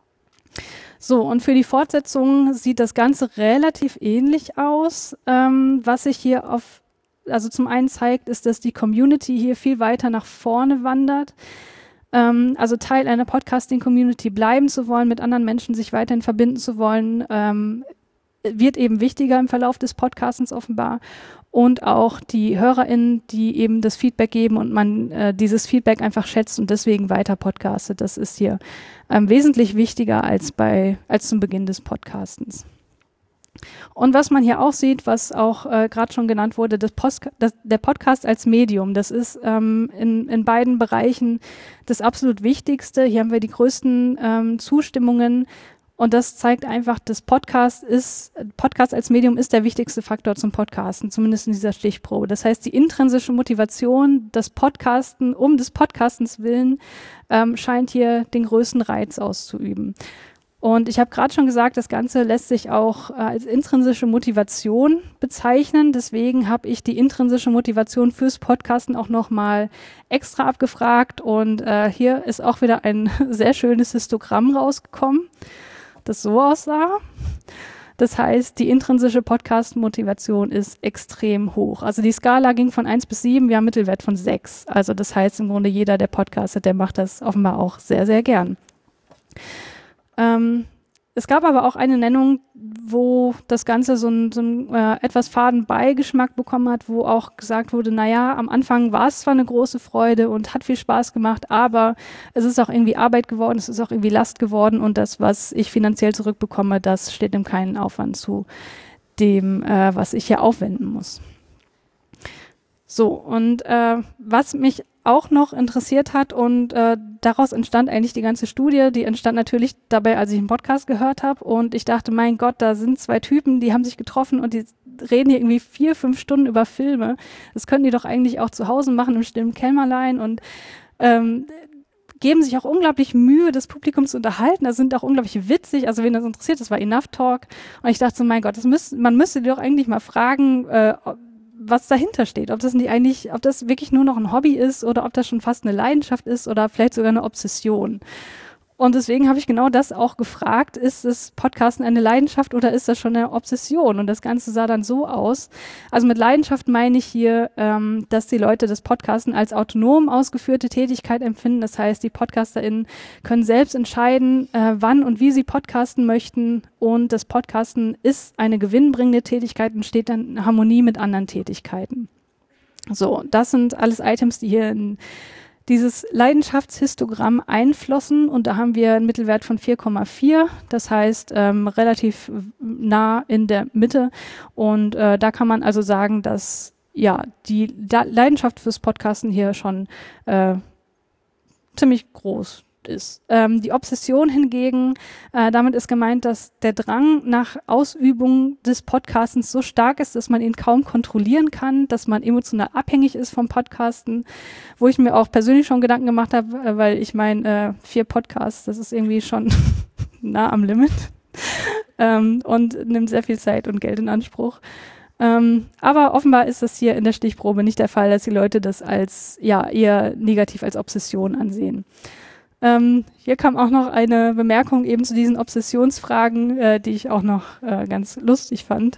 So, und für die Fortsetzung sieht das Ganze relativ ähnlich aus. Was sich hier zum einen zeigt, ist, dass die Community hier viel weiter nach vorne wandert. Also Teil einer Podcasting-Community bleiben zu wollen, mit anderen Menschen sich weiterhin verbinden zu wollen, wird eben wichtiger im Verlauf des Podcastens offenbar. Und auch die HörerInnen, die eben das Feedback geben und man dieses Feedback einfach schätzt und deswegen weiter podcastet. Das ist hier wesentlich wichtiger als zum Beginn des Podcastens. Und was man hier auch sieht, was auch gerade schon genannt wurde, der Podcast als Medium, das ist in beiden Bereichen das absolut Wichtigste. Hier haben wir die größten Zustimmungen und das zeigt einfach, dass Podcast als Medium ist der wichtigste Faktor zum Podcasten, zumindest in dieser Stichprobe. Das heißt, die intrinsische Motivation, das Podcasten um des Podcastens willen, scheint hier den größten Reiz auszuüben. Und ich habe gerade schon gesagt, das Ganze lässt sich auch als intrinsische Motivation bezeichnen. Deswegen habe ich die intrinsische Motivation fürs Podcasten auch nochmal extra abgefragt. Und hier ist auch wieder ein sehr schönes Histogramm rausgekommen, das so aussah. Das heißt, die intrinsische Podcast-Motivation ist extrem hoch. Also die Skala ging von 1 bis 7, wir haben einen Mittelwert von 6. Also das heißt im Grunde, jeder, der podcastet, der macht das offenbar auch sehr, sehr gern. Es gab aber auch eine Nennung, wo das Ganze so einen etwas faden Beigeschmack bekommen hat, wo auch gesagt wurde, naja, am Anfang war es zwar eine große Freude und hat viel Spaß gemacht, aber es ist auch irgendwie Arbeit geworden, es ist auch irgendwie Last geworden und das, was ich finanziell zurückbekomme, das steht in keinen Aufwand zu dem, was ich hier aufwenden muss. So, und was mich auch noch interessiert hat und daraus entstand eigentlich die ganze Studie, die entstand natürlich dabei, als ich einen Podcast gehört habe und ich dachte, mein Gott, da sind 2 Typen, die haben sich getroffen und die reden hier irgendwie 4-5 Stunden über Filme. Das können die doch eigentlich auch zu Hause machen im stillen Kämmerlein und geben sich auch unglaublich Mühe, das Publikum zu unterhalten. Das sind auch unglaublich witzig. Also wen das interessiert, das war Enough Talk. Und ich dachte so, mein Gott, man müsste die doch eigentlich mal fragen, was dahinter steht, ob das wirklich nur noch ein Hobby ist oder ob das schon fast eine Leidenschaft ist oder vielleicht sogar eine Obsession. Und deswegen habe ich genau das auch gefragt, ist das Podcasten eine Leidenschaft oder ist das schon eine Obsession? Und das Ganze sah dann so aus. Also mit Leidenschaft meine ich hier, dass die Leute das Podcasten als autonom ausgeführte Tätigkeit empfinden. Das heißt, die PodcasterInnen können selbst entscheiden, wann und wie sie podcasten möchten. Und das Podcasten ist eine gewinnbringende Tätigkeit und steht dann in Harmonie mit anderen Tätigkeiten. So, das sind alles Items, die hier in dieses Leidenschaftshistogramm einflossen und da haben wir einen Mittelwert von 4,4, das heißt relativ nah in der Mitte und da kann man also sagen, dass ja die Leidenschaft fürs Podcasten hier schon ziemlich groß ist. Die Obsession hingegen, damit ist gemeint, dass der Drang nach Ausübung des Podcastens so stark ist, dass man ihn kaum kontrollieren kann, dass man emotional abhängig ist vom Podcasten, wo ich mir auch persönlich schon Gedanken gemacht habe, weil ich meine, 4 Podcasts, das ist irgendwie schon nah am Limit und nimmt sehr viel Zeit und Geld in Anspruch. Aber offenbar ist das hier in der Stichprobe nicht der Fall, dass die Leute das als eher negativ als Obsession ansehen. Hier kam auch noch eine Bemerkung eben zu diesen Obsessionsfragen, die ich auch noch ganz lustig fand.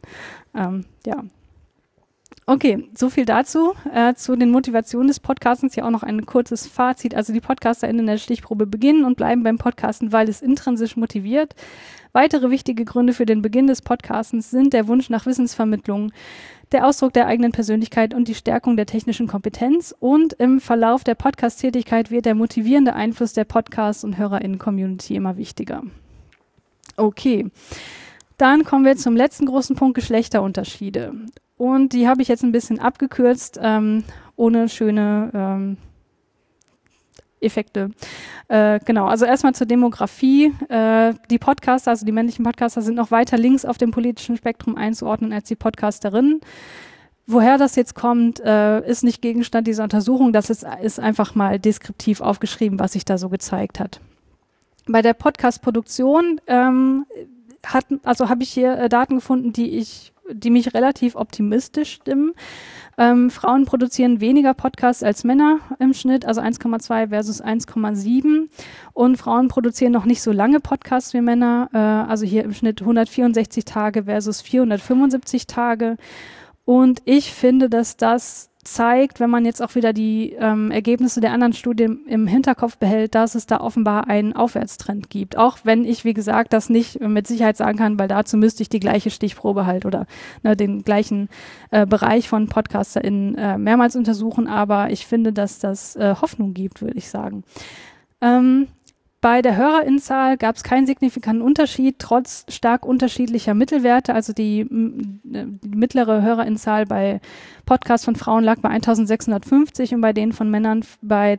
Okay, so viel dazu. Zu den Motivationen des Podcastens hier auch noch ein kurzes Fazit. Also die PodcasterInnen in der Stichprobe beginnen und bleiben beim Podcasten, weil es intrinsisch motiviert. Weitere wichtige Gründe für den Beginn des Podcastens sind der Wunsch nach Wissensvermittlung, der Ausdruck der eigenen Persönlichkeit und die Stärkung der technischen Kompetenz. Und im Verlauf der Podcast-Tätigkeit wird der motivierende Einfluss der Podcast- und HörerInnen-Community immer wichtiger. Okay, dann kommen wir zum letzten großen Punkt, Geschlechterunterschiede. Und die habe ich jetzt ein bisschen abgekürzt, ohne schöne Effekte. Genau, also erstmal zur Demografie. Die Podcaster, also die männlichen Podcaster, sind noch weiter links auf dem politischen Spektrum einzuordnen als die Podcasterinnen. Woher das jetzt kommt, ist nicht Gegenstand dieser Untersuchung. Das ist einfach mal deskriptiv aufgeschrieben, was sich da so gezeigt hat. Bei der Podcast-Produktion habe ich hier Daten gefunden, die mich relativ optimistisch stimmen. Frauen produzieren weniger Podcasts als Männer im Schnitt, also 1,2 versus 1,7. Und Frauen produzieren noch nicht so lange Podcasts wie Männer, also hier im Schnitt 164 Tage versus 475 Tage. Und ich finde, dass das zeigt, wenn man jetzt auch wieder die Ergebnisse der anderen Studien im Hinterkopf behält, dass es da offenbar einen Aufwärtstrend gibt. Auch wenn ich, wie gesagt, das nicht mit Sicherheit sagen kann, weil dazu müsste ich die gleiche Stichprobe halt oder den gleichen Bereich von PodcasterInnen mehrmals untersuchen. Aber ich finde, dass das Hoffnung gibt, würde ich sagen. Bei der Hörerinnenzahl gab es keinen signifikanten Unterschied, trotz stark unterschiedlicher Mittelwerte. Also die mittlere Hörerinnenzahl bei Podcasts von Frauen lag bei 1650 und bei denen von Männern bei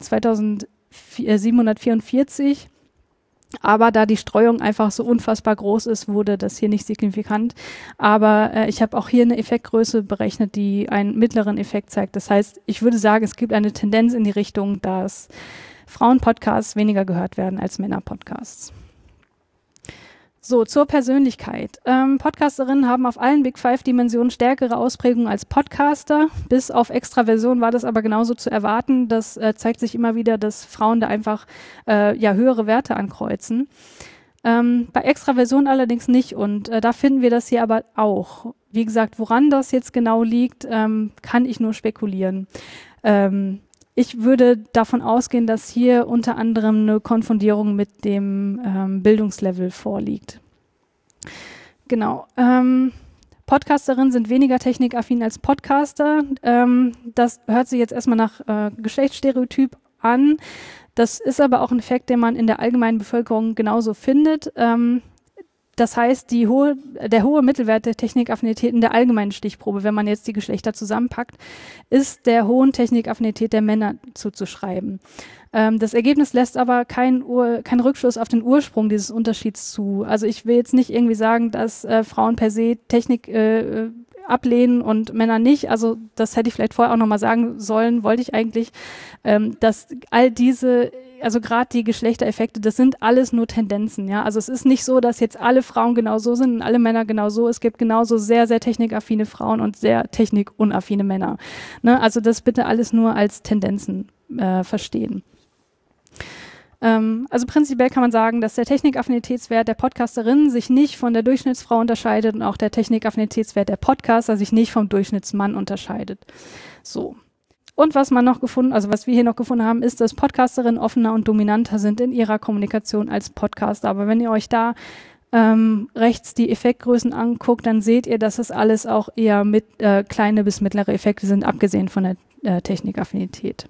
2744. Aber da die Streuung einfach so unfassbar groß ist, wurde das hier nicht signifikant. Aber ich habe auch hier eine Effektgröße berechnet, die einen mittleren Effekt zeigt. Das heißt, ich würde sagen, es gibt eine Tendenz in die Richtung, dass Frauen-Podcasts weniger gehört werden als Männer-Podcasts. So, zur Persönlichkeit. Podcasterinnen haben auf allen Big Five-Dimensionen stärkere Ausprägungen als Podcaster. Bis auf Extraversion war das aber genauso zu erwarten. Das zeigt sich immer wieder, dass Frauen da einfach höhere Werte ankreuzen. Bei Extraversion allerdings nicht und da finden wir das hier aber auch. Wie gesagt, woran das jetzt genau liegt, kann ich nur spekulieren. Ich würde davon ausgehen, dass hier unter anderem eine Konfundierung mit dem Bildungslevel vorliegt. Genau. Podcasterinnen sind weniger technikaffin als Podcaster. Das hört sich jetzt erstmal nach Geschlechtsstereotyp an. Das ist aber auch ein Effekt, den man in der allgemeinen Bevölkerung genauso findet. Das heißt, der hohe Mittelwert der Technikaffinität in der allgemeinen Stichprobe, wenn man jetzt die Geschlechter zusammenpackt, ist der hohen Technikaffinität der Männer zuzuschreiben. Das Ergebnis lässt aber keinen Rückschluss auf den Ursprung dieses Unterschieds zu. Also ich will jetzt nicht irgendwie sagen, dass Frauen per se Technik ablehnen und Männer nicht. Also das hätte ich vielleicht vorher auch nochmal sagen sollen, wollte ich eigentlich, dass all diese, also gerade die Geschlechtereffekte, das sind alles nur Tendenzen, ja. Also es ist nicht so, dass jetzt alle Frauen genau so sind und alle Männer genau so. Es gibt genauso sehr, sehr technikaffine Frauen und sehr technikunaffine Männer. Ne? Also das bitte alles nur als Tendenzen verstehen. Also prinzipiell kann man sagen, dass der Technikaffinitätswert der Podcasterinnen sich nicht von der Durchschnittsfrau unterscheidet und auch der Technikaffinitätswert der Podcaster sich nicht vom Durchschnittsmann unterscheidet. So. Und was wir hier noch gefunden haben, ist, dass Podcasterinnen offener und dominanter sind in ihrer Kommunikation als Podcaster. Aber wenn ihr euch da rechts die Effektgrößen anguckt, dann seht ihr, dass das alles auch eher kleine bis mittlere Effekte sind, abgesehen von der Technikaffinität.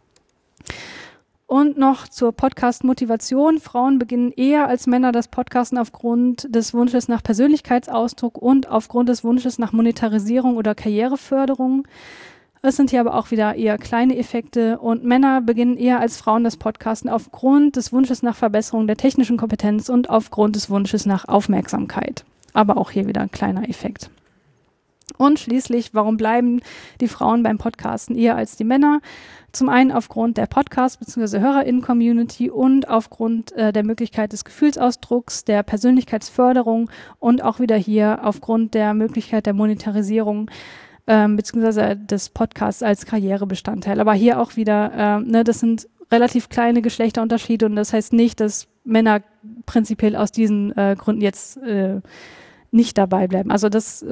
Und noch zur Podcast-Motivation. Frauen beginnen eher als Männer das Podcasten aufgrund des Wunsches nach Persönlichkeitsausdruck und aufgrund des Wunsches nach Monetarisierung oder Karriereförderung. Es sind hier aber auch wieder eher kleine Effekte und Männer beginnen eher als Frauen das Podcasten aufgrund des Wunsches nach Verbesserung der technischen Kompetenz und aufgrund des Wunsches nach Aufmerksamkeit. Aber auch hier wieder ein kleiner Effekt. Und schließlich, warum bleiben die Frauen beim Podcasten eher als die Männer? Zum einen aufgrund der Podcast- bzw. HörerInnen-Community und aufgrund der Möglichkeit des Gefühlsausdrucks, der Persönlichkeitsförderung und auch wieder hier aufgrund der Möglichkeit der Monetarisierung beziehungsweise des Podcasts als Karrierebestandteil. Aber hier auch wieder, das sind relativ kleine Geschlechterunterschiede und das heißt nicht, dass Männer prinzipiell aus diesen Gründen jetzt nicht dabei bleiben. Also das,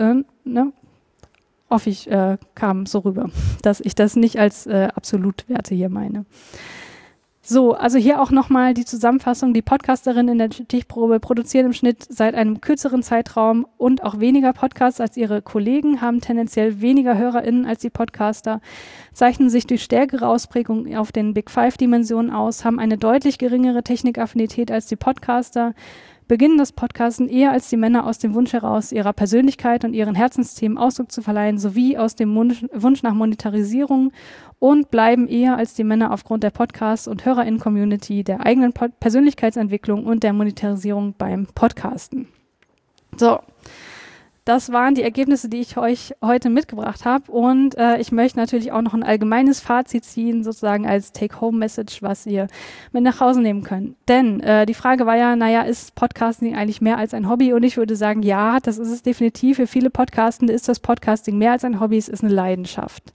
hoffe ich, kam so rüber, dass ich das nicht als Absolutwerte hier meine. So, also hier auch nochmal die Zusammenfassung. Die Podcasterinnen in der Stichprobe produzieren im Schnitt seit einem kürzeren Zeitraum und auch weniger Podcasts als ihre Kollegen, haben tendenziell weniger HörerInnen als die Podcaster, zeichnen sich durch stärkere Ausprägung auf den Big Five-Dimensionen aus, haben eine deutlich geringere Technikaffinität als die Podcaster, beginnen das Podcasten eher als die Männer aus dem Wunsch heraus, ihrer Persönlichkeit und ihren Herzensthemen Ausdruck zu verleihen, sowie aus dem Wunsch nach Monetarisierung und bleiben eher als die Männer aufgrund der Podcasts- und HörerInnen-Community, der eigenen Persönlichkeitsentwicklung und der Monetarisierung beim Podcasten. So, das waren die Ergebnisse, die ich euch heute mitgebracht habe und ich möchte natürlich auch noch ein allgemeines Fazit ziehen, sozusagen als Take-Home-Message, was ihr mit nach Hause nehmen könnt. Denn die Frage war ja, ist Podcasting eigentlich mehr als ein Hobby? Und ich würde sagen, ja, das ist es definitiv. Für viele Podcastende ist das Podcasting mehr als ein Hobby, es ist eine Leidenschaft.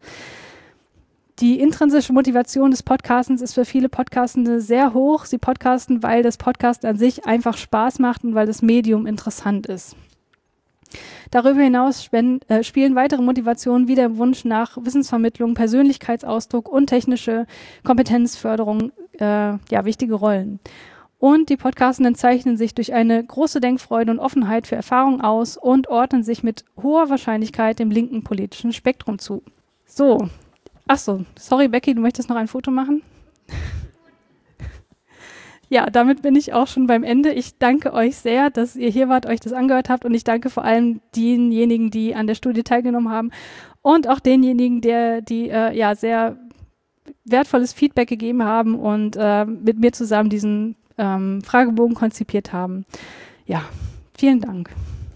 Die intrinsische Motivation des Podcastens ist für viele Podcastende sehr hoch. Sie podcasten, weil das Podcast an sich einfach Spaß macht und weil das Medium interessant ist. Darüber hinaus spielen weitere Motivationen wie der Wunsch nach Wissensvermittlung, Persönlichkeitsausdruck und technische Kompetenzförderung wichtige Rollen. Und die Podcastenden zeichnen sich durch eine große Denkfreude und Offenheit für Erfahrung aus und ordnen sich mit hoher Wahrscheinlichkeit dem linken politischen Spektrum zu. So, sorry Becky, du möchtest noch ein Foto machen? Ja, damit bin ich auch schon beim Ende. Ich danke euch sehr, dass ihr hier wart, euch das angehört habt und ich danke vor allem denjenigen, die an der Studie teilgenommen haben und auch denjenigen, die sehr wertvolles Feedback gegeben haben und mit mir zusammen diesen Fragebogen konzipiert haben. Ja, vielen Dank.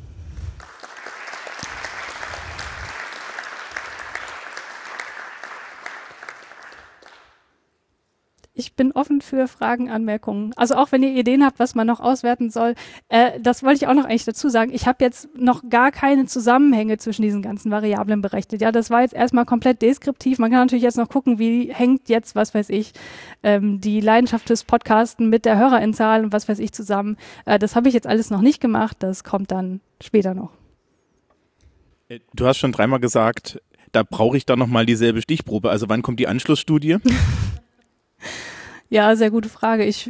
Ich bin offen für Fragen, Anmerkungen. Also auch wenn ihr Ideen habt, was man noch auswerten soll. Das wollte ich auch noch eigentlich dazu sagen. Ich habe jetzt noch gar keine Zusammenhänge zwischen diesen ganzen Variablen berechnet. Ja, das war jetzt erstmal komplett deskriptiv. Man kann natürlich jetzt noch gucken, wie hängt jetzt, was weiß ich, die Leidenschaft des Podcasten mit der Hörerinzahl und was weiß ich zusammen. Das habe ich jetzt alles noch nicht gemacht. Das kommt dann später noch. Du hast schon 3-mal gesagt, da brauche ich dann nochmal dieselbe Stichprobe. Also wann kommt die Anschlussstudie? Ja, sehr gute Frage. Es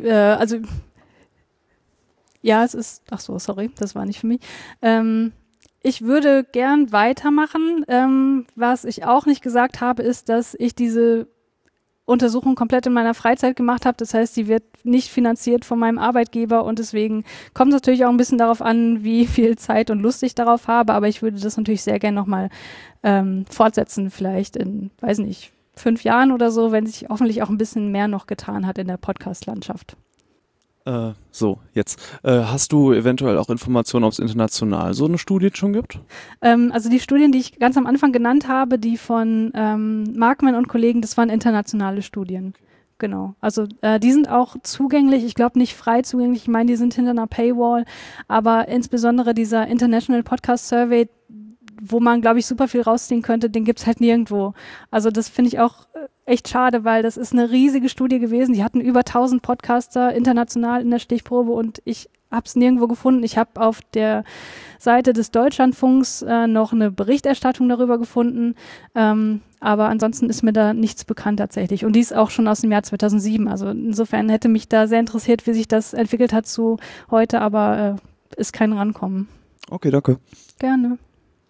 ist, sorry, das war nicht für mich. Ich würde gern weitermachen. Was ich auch nicht gesagt habe, ist, dass ich diese Untersuchung komplett in meiner Freizeit gemacht habe. Das heißt, sie wird nicht finanziert von meinem Arbeitgeber und deswegen kommt es natürlich auch ein bisschen darauf an, wie viel Zeit und Lust ich darauf habe. Aber ich würde das natürlich sehr gern nochmal fortsetzen, vielleicht in, 5 Jahren oder so, wenn sich hoffentlich auch ein bisschen mehr noch getan hat in der Podcast-Landschaft. Jetzt. Hast du eventuell auch Informationen, ob es international so eine Studie schon gibt? Also die Studien, die ich ganz am Anfang genannt habe, die von Markman und Kollegen, das waren internationale Studien. Genau. Also die sind auch zugänglich, ich glaube nicht frei zugänglich, ich meine, die sind hinter einer Paywall, aber insbesondere dieser International Podcast Survey, wo man, glaube ich, super viel rausziehen könnte, den gibt's halt nirgendwo. Also das finde ich auch echt schade, weil das ist eine riesige Studie gewesen. Die hatten über 1000 Podcaster international in der Stichprobe und ich habe es nirgendwo gefunden. Ich habe auf der Seite des Deutschlandfunks noch eine Berichterstattung darüber gefunden, aber ansonsten ist mir da nichts bekannt tatsächlich. Und die ist auch schon aus dem Jahr 2007. Also insofern hätte mich da sehr interessiert, wie sich das entwickelt hat zu heute, aber ist kein Rankommen. Okay, danke. Gerne.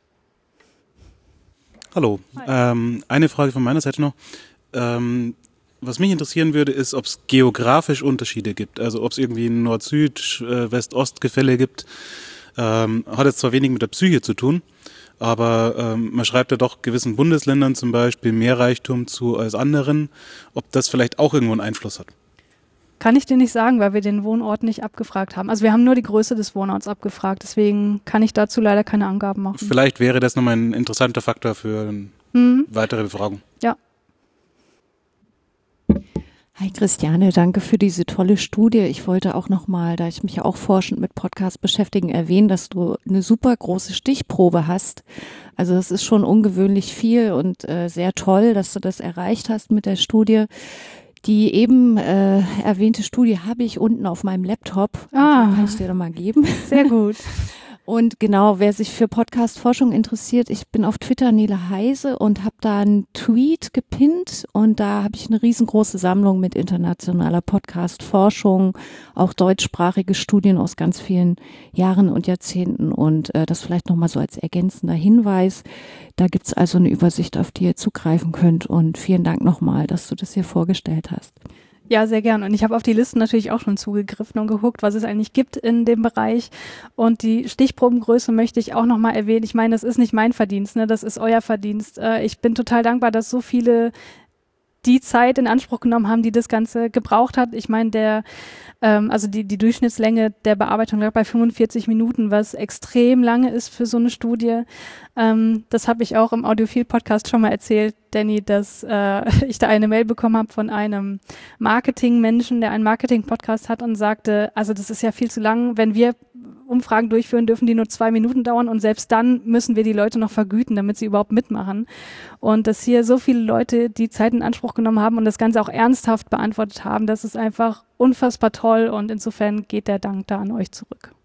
Hallo, eine Frage von meiner Seite noch. Was mich interessieren würde, ist, ob es geografisch Unterschiede gibt. Also ob es irgendwie ein Nord-Süd-, West-Ost-Gefälle gibt. Hat jetzt zwar wenig mit der Psyche zu tun, aber man schreibt ja doch gewissen Bundesländern zum Beispiel mehr Reichtum zu als anderen. Ob das vielleicht auch irgendwo einen Einfluss hat? Kann ich dir nicht sagen, weil wir den Wohnort nicht abgefragt haben. Also wir haben nur die Größe des Wohnorts abgefragt, deswegen kann ich dazu leider keine Angaben machen. Vielleicht wäre das nochmal ein interessanter Faktor für weitere Befragung. Ja. Hi Christiane, danke für diese tolle Studie. Ich wollte auch nochmal, da ich mich ja auch forschend mit Podcasts beschäftige, erwähnen, dass du eine super große Stichprobe hast. Also das ist schon ungewöhnlich viel und sehr toll, dass du das erreicht hast mit der Studie. Die eben erwähnte Studie habe ich unten auf meinem Laptop. Kann ich dir doch mal geben. Sehr gut. Und genau, wer sich für Podcast-Forschung interessiert, ich bin auf Twitter Nele Heise und habe da einen Tweet gepinnt und da habe ich eine riesengroße Sammlung mit internationaler Podcast-Forschung, auch deutschsprachige Studien aus ganz vielen Jahren und Jahrzehnten und das vielleicht nochmal so als ergänzender Hinweis. Da gibt's also eine Übersicht, auf die ihr zugreifen könnt und vielen Dank nochmal, dass du das hier vorgestellt hast. Ja, sehr gern. Und ich habe auf die Listen natürlich auch schon zugegriffen und geguckt, was es eigentlich gibt in dem Bereich. Und die Stichprobengröße möchte ich auch nochmal erwähnen. Ich meine, das ist nicht mein Verdienst, ne? Das ist euer Verdienst. Ich bin total dankbar, dass so viele die Zeit in Anspruch genommen haben, die das Ganze gebraucht hat. Ich meine, die Durchschnittslänge der Bearbeitung lag bei 45 Minuten, was extrem lange ist für so eine Studie. Das habe ich auch im Audiophil-Podcast schon mal erzählt, Danny, dass ich da eine Mail bekommen habe von einem Marketingmenschen, der einen Marketing-Podcast hat und sagte, also das ist ja viel zu lang, wenn wir Umfragen durchführen, dürfen die nur 2 Minuten dauern und selbst dann müssen wir die Leute noch vergüten, damit sie überhaupt mitmachen. Und dass hier so viele Leute die Zeit in Anspruch genommen haben und das Ganze auch ernsthaft beantwortet haben, das ist einfach unfassbar toll und insofern geht der Dank da an euch zurück.